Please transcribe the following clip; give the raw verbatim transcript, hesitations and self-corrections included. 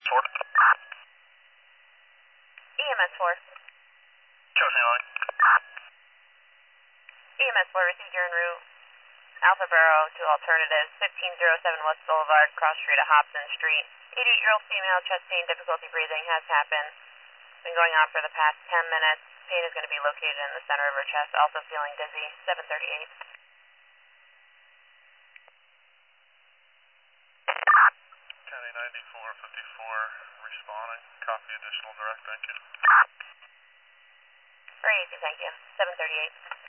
four. E M S four. Chosen line. E M S four, received your en route. Alpha Bravo to alternatives, fifteen oh seven West Boulevard, cross street at Hobson Street. eighty-year-old female, chest pain, difficulty breathing has happened. Been going on for the past ten minutes. Pain is going to be located in the center of her chest, also feeling dizzy, seven thirty-eight. County ninety-four fifty-four, responding. Copy additional direct, thank you. Very easy, thank you, seven thirty-eight.